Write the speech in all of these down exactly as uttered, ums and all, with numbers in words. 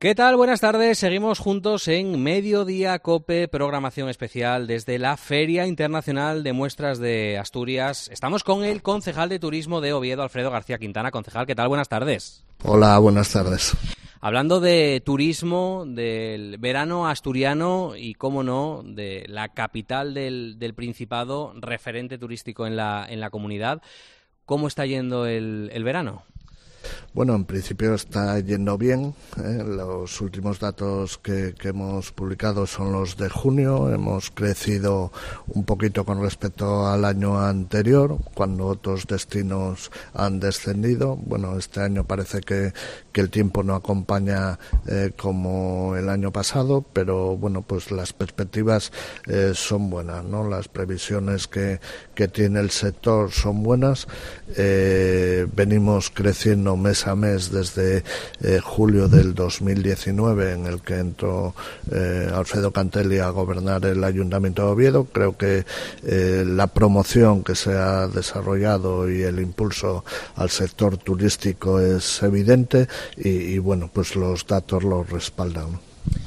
¿Qué tal? Buenas tardes. Seguimos juntos en Mediodía Cope, programación especial desde la Feria Internacional de Muestras de Asturias. Estamos con el concejal de Turismo de Oviedo, Alfredo García Quintana. Concejal, ¿qué tal? Buenas tardes. Hola, buenas tardes. Hablando de turismo, del verano asturiano y, cómo no, de la capital del, del Principado, referente turístico en la, en la comunidad, ¿cómo está yendo el, el verano? Bueno, en principio está yendo bien. ¿eh? Los últimos datos que, que hemos publicado son los de junio. Hemos crecido un poquito con respecto al año anterior, cuando otros destinos han descendido. Bueno, este año parece que, que el tiempo no acompaña eh, como el año pasado, pero bueno, pues las perspectivas eh, son buenas, ¿no? Las previsiones que, que tiene el sector son buenas. Eh, venimos creciendo mes a mes desde eh, julio del dos mil diecinueve, en el que entró eh, Alfredo Cantelli a gobernar el Ayuntamiento de Oviedo. Creo que eh, la promoción que se ha desarrollado y el impulso al sector turístico es evidente y, y bueno, pues los datos lo respaldan, ¿no?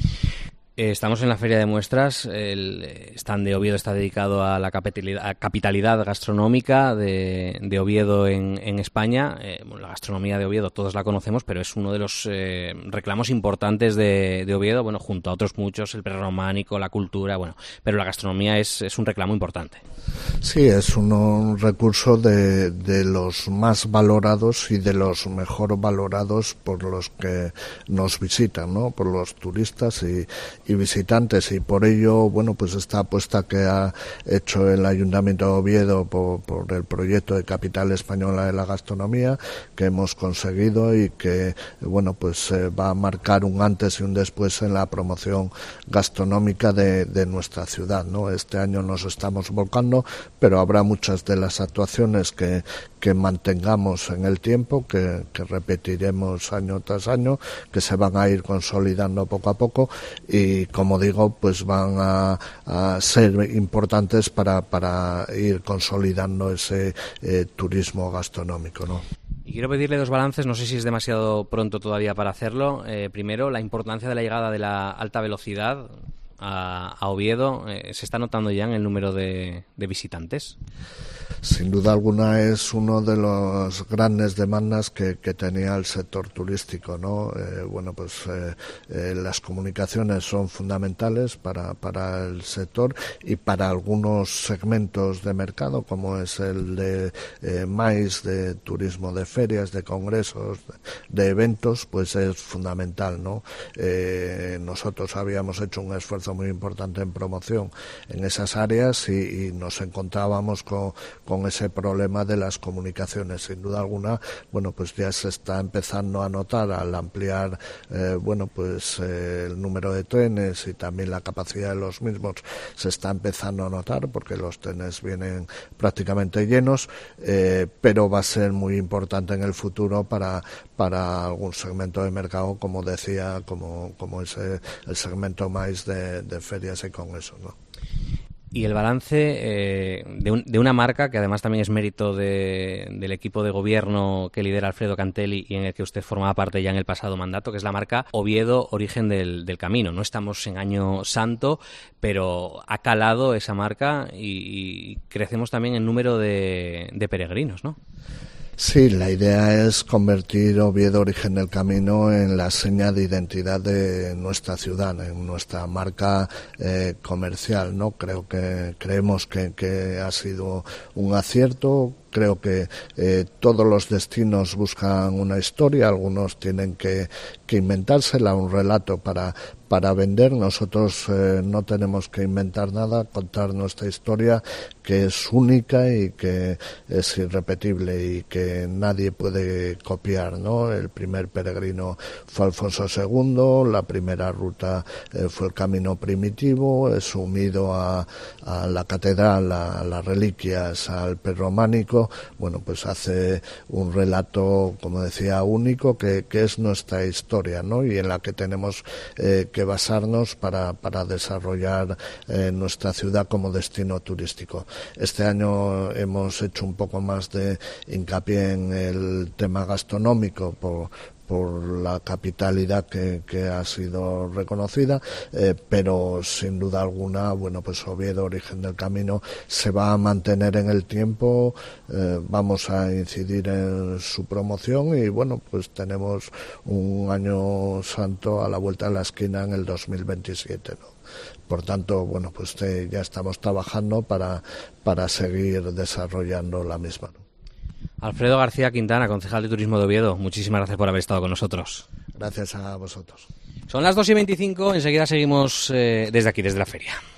Estamos en la Feria de Muestras. El stand de Oviedo está dedicado a la capitalidad, capitalidad gastronómica de, de Oviedo en, en España. Eh, bueno, la gastronomía de Oviedo todos la conocemos, pero es uno de los eh, reclamos importantes de, de Oviedo, bueno, junto a otros muchos, el prerrománico, la cultura, bueno, pero la gastronomía es, es un reclamo importante. Sí, es un, un recurso de, de los más valorados y de los mejor valorados por los que nos visitan, ¿no? Por los turistas y y visitantes, y por ello, bueno, pues esta apuesta que ha hecho el Ayuntamiento de Oviedo por, por el proyecto de Capital Española de la Gastronomía, que hemos conseguido y que, bueno, pues eh, va a marcar un antes y un después en la promoción gastronómica de, de nuestra ciudad, ¿no? Este año nos estamos volcando, pero habrá muchas de las actuaciones que, que mantengamos en el tiempo, que, que repetiremos año tras año, que se van a ir consolidando poco a poco y, como digo, pues van a, a ser importantes para, para ir consolidando ese eh, turismo gastronómico, ¿no? Y quiero pedirle dos balances, no sé si es demasiado pronto todavía para hacerlo. Eh, primero, la importancia de la llegada de la alta velocidad a, a Oviedo. Eh, ¿se está notando ya en el número de, de visitantes? Sin duda alguna es uno de los grandes demandas que, que tenía el sector turístico, ¿no? Eh, bueno, pues eh, eh, las comunicaciones son fundamentales para, para el sector y para algunos segmentos de mercado, como es el de eh, maíz, de turismo de ferias, de congresos, de, de eventos, pues es fundamental, ¿no? Eh, nosotros habíamos hecho un esfuerzo muy importante en promoción en esas áreas y, y nos encontrábamos con con ese problema de las comunicaciones. Sin duda alguna, bueno, pues ya se está empezando a notar al ampliar, eh, bueno, pues eh, el número de trenes y también la capacidad de los mismos se está empezando a notar porque los trenes vienen prácticamente llenos, eh, pero va a ser muy importante en el futuro para para algún segmento de mercado, como decía, como como es el segmento más de, de ferias y congresos, ¿no? Y el balance eh, de, un, de una marca que además también es mérito de, del equipo de gobierno que lidera Alfredo Cantelli y en el que usted formaba parte ya en el pasado mandato, que es la marca Oviedo, Origen del, del Camino. No estamos en año santo, pero ha calado esa marca y, y crecemos también en número de, de peregrinos, ¿no? Sí, la idea es convertir Oviedo Origen del Camino en la seña de identidad de nuestra ciudad, en nuestra marca eh, comercial, ¿no? Creo que creemos que, que ha sido un acierto. Creo que eh, todos los destinos buscan una historia, algunos tienen que, que inventársela, un relato para, para vender. Nosotros eh, no tenemos que inventar nada, contar nuestra historia, que es única y que es irrepetible y que nadie puede copiar, ¿no? El primer peregrino fue Alfonso segundo, la primera ruta eh, fue el camino primitivo, es unido a, a la catedral, a las reliquias, al prerrománico. Bueno, pues hace un relato, como decía, único, que, que es nuestra historia, ¿no? Y en la que tenemos eh, que basarnos para, para desarrollar eh, nuestra ciudad como destino turístico. Este año hemos hecho un poco más de hincapié en el tema gastronómico por por la capitalidad que, que ha sido reconocida, eh, pero sin duda alguna, bueno, pues Oviedo, Origen del Camino, se va a mantener en el tiempo, eh, vamos a incidir en su promoción y bueno, pues tenemos un año santo a la vuelta de la esquina en el dos mil veintisiete, ¿no? Por tanto, bueno, pues eh, ya estamos trabajando para, para seguir desarrollando la misma, ¿no? Alfredo García Quintana, concejal de Turismo de Oviedo, muchísimas gracias por haber estado con nosotros. Gracias a vosotros. Son las dos y veinticinco, enseguida seguimos eh, desde aquí, desde la feria.